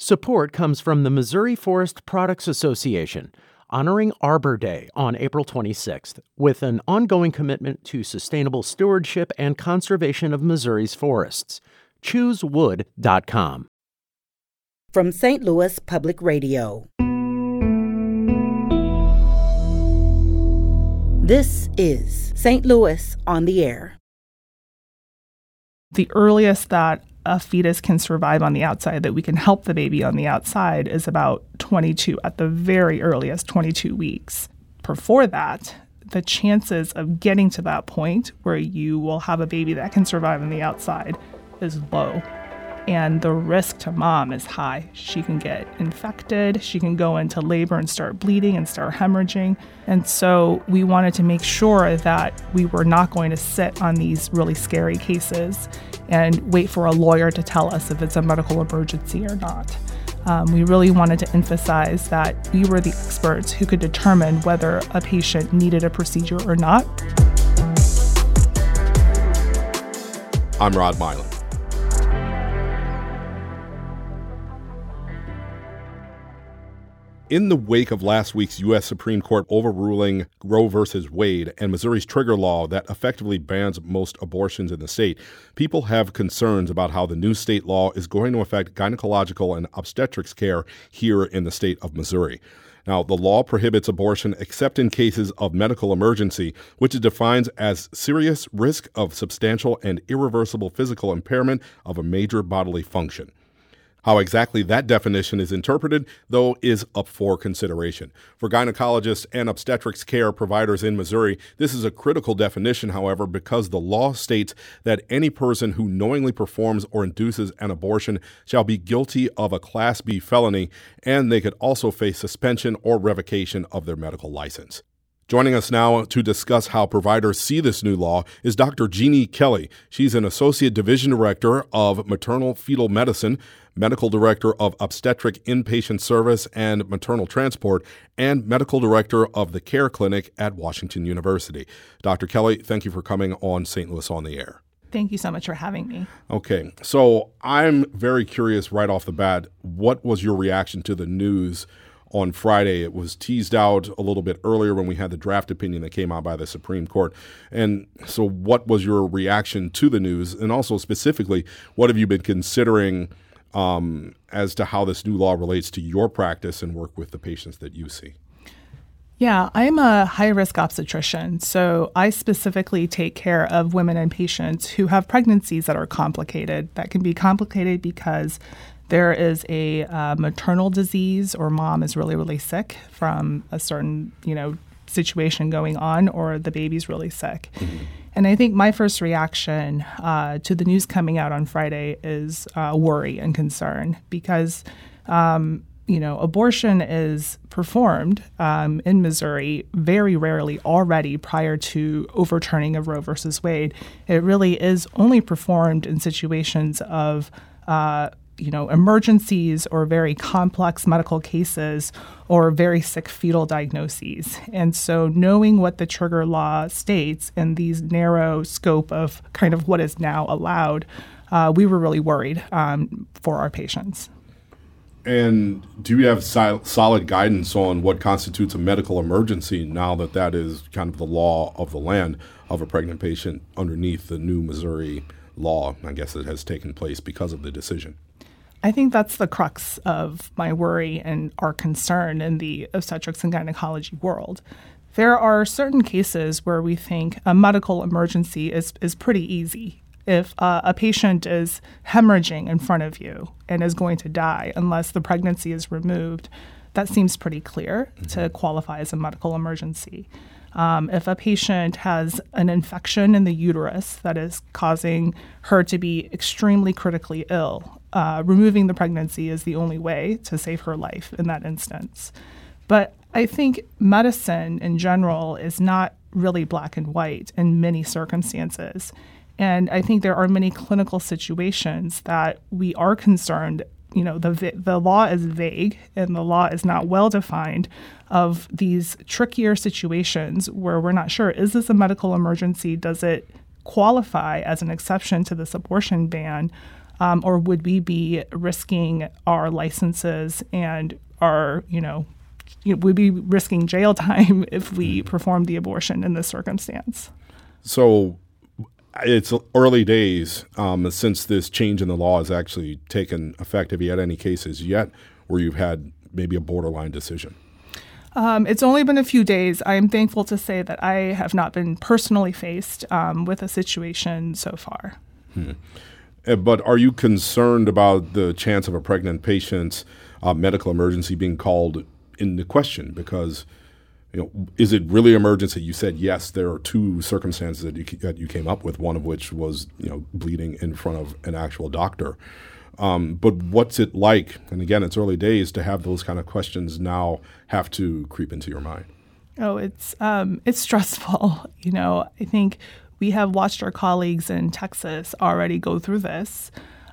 Support comes from the Missouri Forest Products Association, honoring Arbor Day on April 26th, with an ongoing commitment to sustainable stewardship and conservation of Missouri's forests. ChooseWood.com. From St. Louis Public Radio. This is St. Louis on the Air. The earliest that a fetus can survive on the outside, that we can help the baby on the outside, is about 22, at the very earliest, 22 weeks. Before that, the chances of getting to that point where you will have a baby that can survive on the outside is low. And the risk to mom is high. She can get infected, she can go into labor and start bleeding and start hemorrhaging. And so we wanted to make sure that we were not going to sit on these really scary cases and wait for a lawyer to tell us if it's a medical emergency or not. We really wanted to emphasize that we were the experts who could determine whether a patient needed a procedure or not. I'm Rod Milan. In the wake of last week's U.S. Supreme Court overruling Roe v. Wade and Missouri's trigger law that effectively bans most abortions in the state, people have concerns about how the new state law is going to affect gynecological and obstetrics care here in the state of Missouri. Now, the law prohibits abortion except in cases of medical emergency, which it defines as serious risk of substantial and irreversible physical impairment of a major bodily function. How exactly that definition is interpreted, though, is up for consideration. For gynecologists and obstetrics care providers in Missouri, this is a critical definition, however, because the law states that any person who knowingly performs or induces an abortion shall be guilty of a Class B felony, and they could also face suspension or revocation of their medical license. Joining us now to discuss how providers see this new law is Dr. Jeannie Kelly. She's an Associate Division Director of Maternal Fetal Medicine, Medical Director of Obstetric Inpatient Service and Maternal Transport, and Medical Director of the Care Clinic at Washington University. Dr. Kelly, thank you for coming on St. Louis on the Air. Thank you so much for having me. Okay, so I'm very curious right off the bat, what was your reaction to the news on Friday? It was teased out a little bit earlier when we had the draft opinion that came out by the Supreme Court. And so what was your reaction to the news? And also specifically, what have you been considering as to how this new law relates to your practice and work with the patients that you see? Yeah, I'm a high-risk obstetrician, so I specifically take care of women and patients who have pregnancies that are complicated. That can be complicated because there is a maternal disease, or mom is really, really sick from a certain, situation going on, or the baby's really sick. Mm-hmm. And I think my first reaction to the news coming out on Friday is worry and concern because, abortion is performed in Missouri very rarely already prior to overturning of Roe versus Wade. It really is only performed in situations of emergencies or very complex medical cases or very sick fetal diagnoses. And so knowing what the trigger law states in these narrow scope of kind of what is now allowed, we were really worried for our patients. And do you have solid guidance on what constitutes a medical emergency now that that is kind of the law of the land of a pregnant patient underneath the new Missouri law, I guess, that has taken place because of the decision? I think that's the crux of my worry and our concern in the obstetrics and gynecology world. There are certain cases where we think a medical emergency is pretty easy. If a patient is hemorrhaging in front of you and is going to die unless the pregnancy is removed, that seems pretty clear to qualify as a medical emergency. If a patient has an infection in the uterus that is causing her to be extremely critically ill, removing the pregnancy is the only way to save her life in that instance. But I think medicine in general is not really black and white in many circumstances. And I think there are many clinical situations that we are concerned. The law is vague and the law is not well defined of these trickier situations where we're not sure, is this a medical emergency? Does it qualify as an exception to this abortion ban? Or would we be risking our licenses and our, we'd be risking jail time if we performed the abortion in this circumstance? So it's early days since this change in the law has actually taken effect. Have you had any cases yet where you've had maybe a borderline decision? It's only been a few days. I am thankful to say that I have not been personally faced with a situation so far. But are you concerned about the chance of a pregnant patient's medical emergency being called into question? Because, is it really emergency? You said, yes, there are two circumstances that you came up with, one of which was, bleeding in front of an actual doctor. But what's it like, and again, it's early days, to have those kind of questions now have to creep into your mind? Oh, it's stressful. I think we have watched our colleagues in Texas already go through this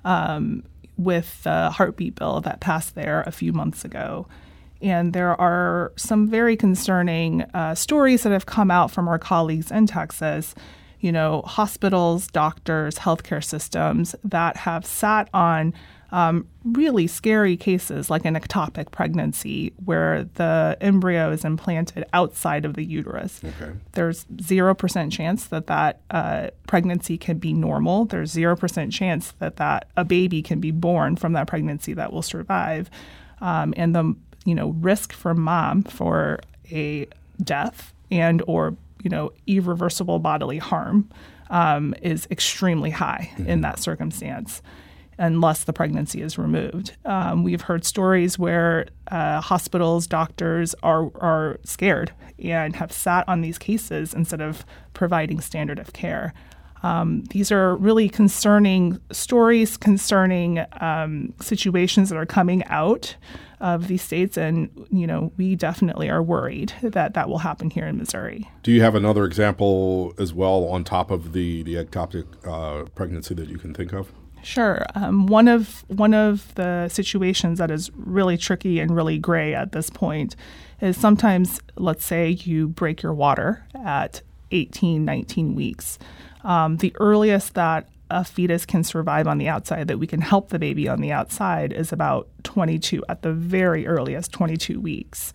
with the heartbeat bill that passed there a few months ago. And there are some very concerning stories that have come out from our colleagues in Texas, hospitals, doctors, healthcare systems that have sat on really scary cases like an ectopic pregnancy where the embryo is implanted outside of the uterus. Okay. There's 0% chance that pregnancy can be normal. There's 0% chance that a baby can be born from that pregnancy that will survive. And the risk for mom for a death and or irreversible bodily harm is extremely high in that circumstance, unless the pregnancy is removed. We've heard stories where hospitals, doctors are scared and have sat on these cases instead of providing standard of care. These are really concerning stories, concerning situations that are coming out of these states, and we definitely are worried that will happen here in Missouri. Do you have another example as well on top of the ectopic pregnancy that you can think of? Sure. One of the situations that is really tricky and really gray at this point is sometimes, let's say you break your water at 18, 19 weeks. The earliest that a fetus can survive on the outside, that we can help the baby on the outside, is about 22, at the very earliest, 22 weeks.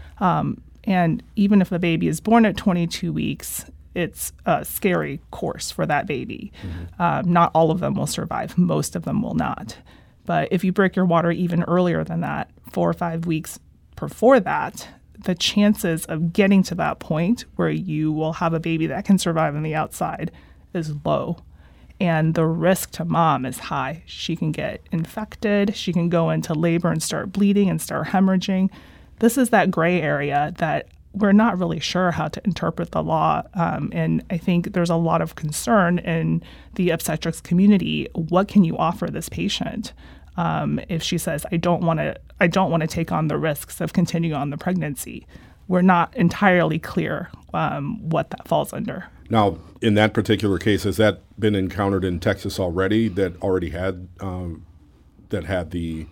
And even if the baby is born at 22 weeks, it's a scary course for that baby. Not all of them will survive. Most of them will not. But if you break your water even earlier than that, 4 or 5 weeks before that, the chances of getting to that point where you will have a baby that can survive on the outside is low. And the risk to mom is high. She can get infected. She can go into labor and start bleeding and start hemorrhaging. This is that gray area that we're not really sure how to interpret the law. And I think there's a lot of concern in the obstetrics community. What can you offer this patient if she says, I don't want to take on the risks of continuing on the pregnancy? We're not entirely clear what that falls under. Now, in that particular case, has that been encountered in Texas already? That already had the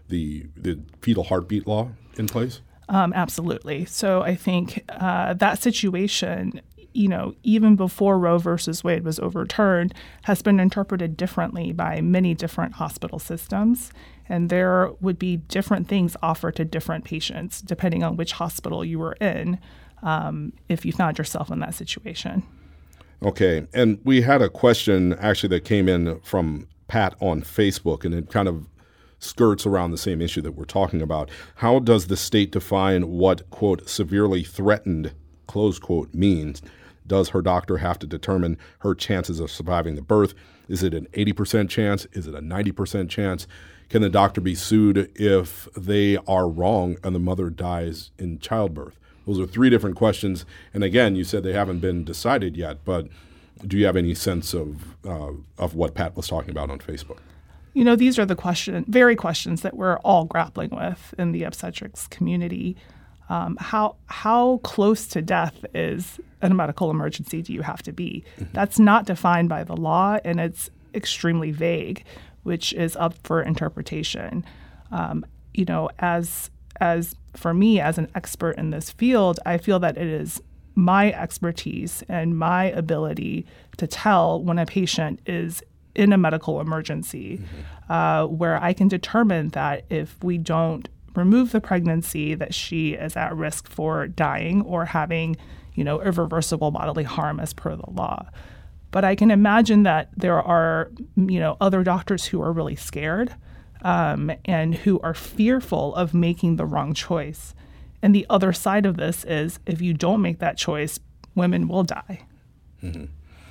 fetal heartbeat law in place? Absolutely. So I think that situation, even before Roe versus Wade was overturned, has been interpreted differently by many different hospital systems. And there would be different things offered to different patients depending on which hospital you were in if you found yourself in that situation. Okay. And we had a question actually that came in from Pat on Facebook, and it kind of skirts around the same issue that we're talking about. How does the state define what, quote, severely threatened, close quote, means? Does her doctor have to determine her chances of surviving the birth? Is it an 80% chance? Is it a 90% chance? Can the doctor be sued if they are wrong and the mother dies in childbirth? Those are three different questions. And again, you said they haven't been decided yet, but do you have any sense of what Pat was talking about on Facebook? These are the very questions that we're all grappling with in the obstetrics community. How close to death is a medical emergency do you have to be? Mm-hmm. That's not defined by the law, and it's extremely vague, which is up for interpretation. As for me, as an expert in this field, I feel that it is my expertise and my ability to tell when a patient is in a medical emergency, where I can determine that if we don't remove the pregnancy, that she is at risk for dying or having, irreversible bodily harm as per the law. But I can imagine that there are, other doctors who are really scared and who are fearful of making the wrong choice. And the other side of this is if you don't make that choice, women will die. Mm-hmm.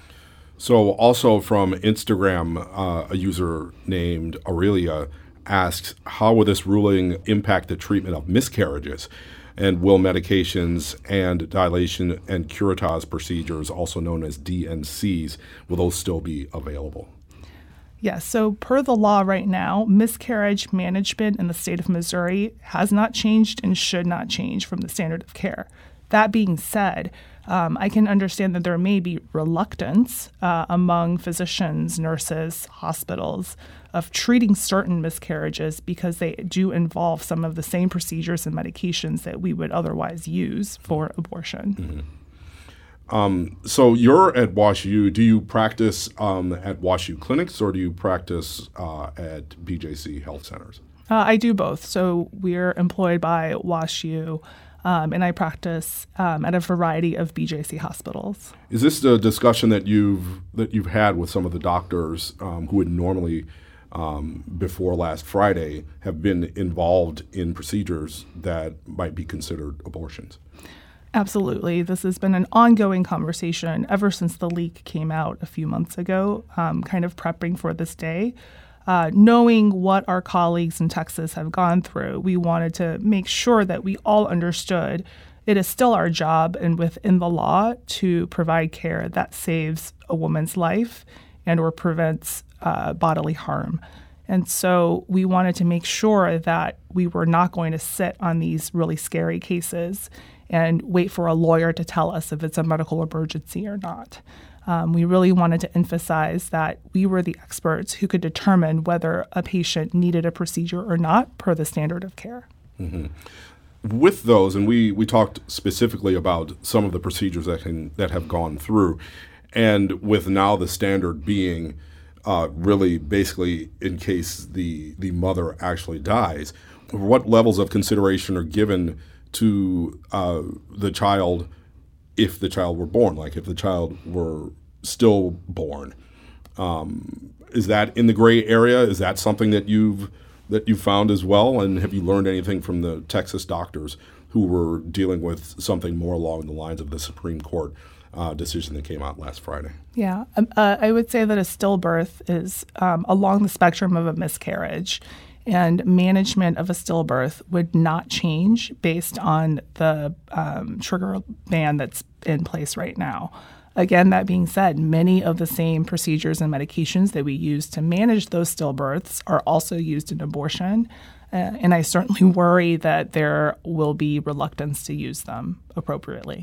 So also from Instagram, a user named Aurelia asks, how will this ruling impact the treatment of miscarriages? And will medications and dilation and curettage procedures, also known as DNCs, will those still be available? Yes. So per the law right now, miscarriage management in the state of Missouri has not changed and should not change from the standard of care. That being said, I can understand that there may be reluctance among physicians, nurses, hospitals of treating certain miscarriages because they do involve some of the same procedures and medications that we would otherwise use for abortion. Mm-hmm. So you're at WashU. Do you practice at WashU clinics or do you practice at BJC health centers? I do both. So we're employed by WashU. And I practice at a variety of BJC hospitals. Is this the discussion that you've had with some of the doctors who would normally, before last Friday, have been involved in procedures that might be considered abortions? Absolutely. This has been an ongoing conversation ever since the leak came out a few months ago, kind of prepping for this day. Knowing what our colleagues in Texas have gone through, we wanted to make sure that we all understood it is still our job and within the law to provide care that saves a woman's life and or prevents bodily harm. And so we wanted to make sure that we were not going to sit on these really scary cases and wait for a lawyer to tell us if it's a medical emergency or not. We really wanted to emphasize that we were the experts who could determine whether a patient needed a procedure or not per the standard of care. Mm-hmm. With those, and we talked specifically about some of the procedures that have gone through, and with now the standard being really basically in case the mother actually dies, what levels of consideration are given to the child if the child were born, like if the child were still born? Is that in the gray area? Is that something that you've found as well? And have you learned anything from the Texas doctors who were dealing with something more along the lines of the Supreme Court decision that came out last Friday? Yeah, I would say that a stillbirth is along the spectrum of a miscarriage. And management of a stillbirth would not change based on the trigger ban that's in place right now. Again, that being said, many of the same procedures and medications that we use to manage those stillbirths are also used in abortion. And I certainly worry that there will be reluctance to use them appropriately.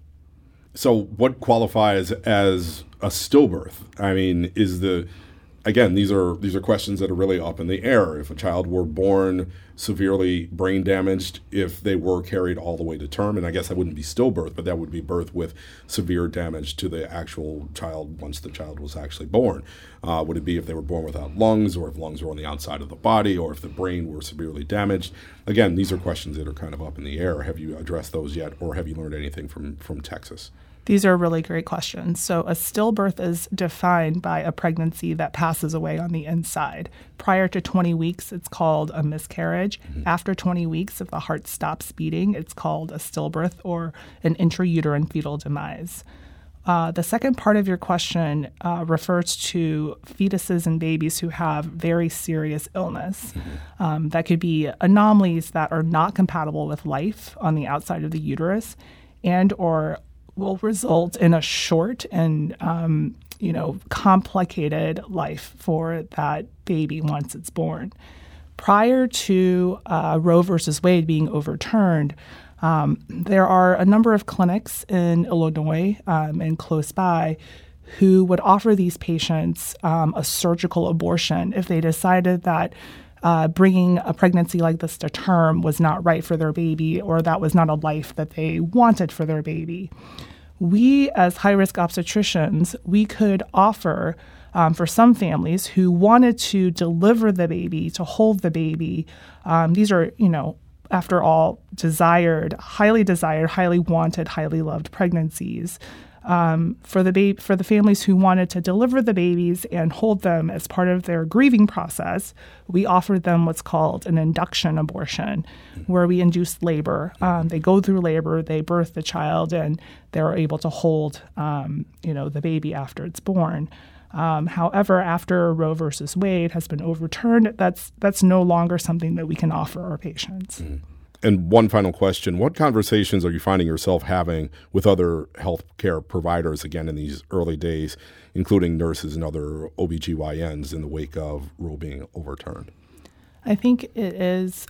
So what qualifies as a stillbirth? I mean, Again, these are questions that are really up in the air. If a child were born severely brain damaged, if they were carried all the way to term, and I guess that wouldn't be stillbirth, but that would be birth with severe damage to the actual child once the child was actually born. Would it be if they were born without lungs, or if lungs were on the outside of the body, or if the brain were severely damaged? Again, these are questions that are kind of up in the air. Have you addressed those yet, or have you learned anything from Texas? These are really great questions. So a stillbirth is defined by a pregnancy that passes away on the inside. Prior to 20 weeks, it's called a miscarriage. Mm-hmm. After 20 weeks, if the heart stops beating, it's called a stillbirth or an intrauterine fetal demise. The second part of your question refers to fetuses and babies who have very serious illness. Mm-hmm. That could be anomalies that are not compatible with life on the outside of the uterus and or will result in a short and, complicated life for that baby once it's born. Prior to Roe versus Wade being overturned, there are a number of clinics in Illinois and close by who would offer these patients a surgical abortion if they decided that bringing a pregnancy like this to term was not right for their baby, or that was not a life that they wanted for their baby. We, as high-risk obstetricians, we could offer for some families who wanted to deliver the baby, to hold the baby. These are, after all, highly desired, highly wanted, highly loved pregnancies. For the families who wanted to deliver the babies and hold them as part of their grieving process, we offered them what's called an induction abortion, where we induce labor. They go through labor, they birth the child, and they're able to hold, the baby after it's born. However, after Roe versus Wade has been overturned, that's no longer something that we can offer our patients. Mm-hmm. And one final question, what conversations are you finding yourself having with other healthcare providers, again, in these early days, including nurses and other OBGYNs in the wake of Roe being overturned? I think it is,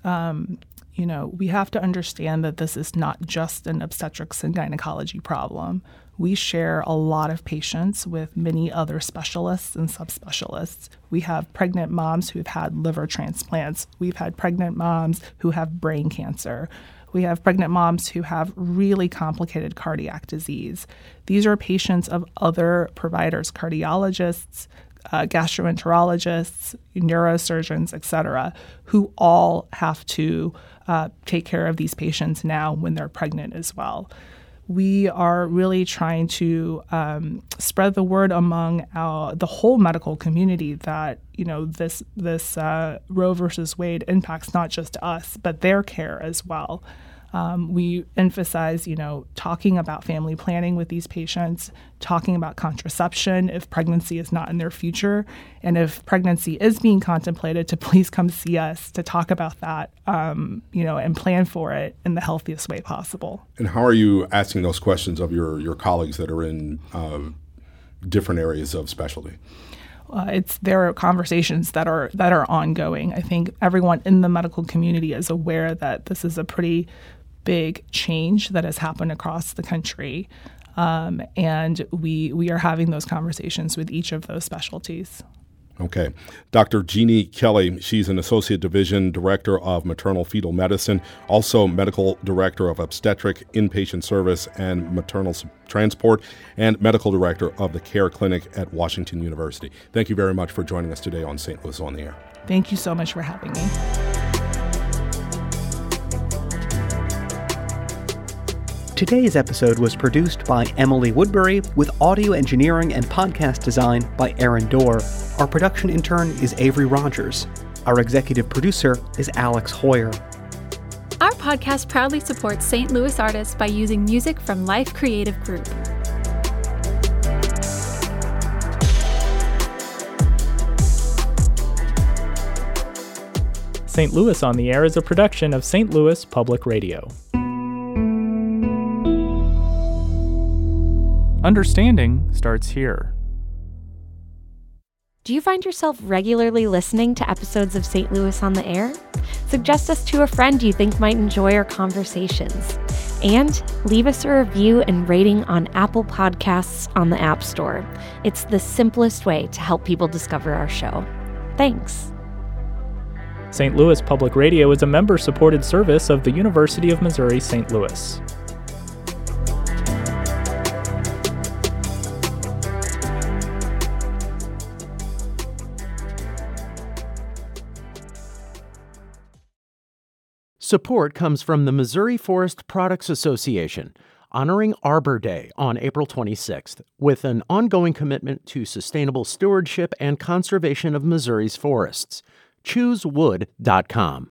we have to understand that this is not just an obstetrics and gynecology problem. We share a lot of patients with many other specialists and subspecialists. We have pregnant moms who've had liver transplants. We've had pregnant moms who have brain cancer. We have pregnant moms who have really complicated cardiac disease. These are patients of other providers, cardiologists, gastroenterologists, neurosurgeons, et cetera, who all have to take care of these patients now when they're pregnant as well. We are really trying to spread the word among the whole medical community that this Roe versus Wade impacts not just us but their care as well. We emphasize, talking about family planning with these patients, talking about contraception if pregnancy is not in their future, and if pregnancy is being contemplated, to please come see us to talk about that, and plan for it in the healthiest way possible. And how are you asking those questions of your colleagues that are in different areas of specialty? There are conversations that are ongoing. I think everyone in the medical community is aware that this is a pretty big change that has happened across the country, and we are having those conversations with each of those specialties. Okay. Dr. Jeannie Kelly, she's an Associate Division Director of Maternal Fetal Medicine, also Medical Director of Obstetric Inpatient Service and Maternal Transport, and Medical Director of the Care Clinic at Washington University. Thank you very much for joining us today on St. Louis on the Air. Thank you so much for having me. Today's episode was produced by Emily Woodbury with audio engineering and podcast design by Aaron Dorr. Our production intern is Avery Rogers. Our executive producer is Alex Hoyer. Our podcast proudly supports St. Louis artists by using music from Life Creative Group. St. Louis on the Air is a production of St. Louis Public Radio. Understanding starts here. Do you find yourself regularly listening to episodes of St. Louis on the Air? Suggest us to a friend you think might enjoy our conversations. And leave us a review and rating on Apple Podcasts on the App Store. It's the simplest way to help people discover our show. Thanks. St. Louis Public Radio is a member-supported service of the University of Missouri St. Louis. Support comes from the Missouri Forest Products Association, honoring Arbor Day on April 26th, with an ongoing commitment to sustainable stewardship and conservation of Missouri's forests. ChooseWood.com.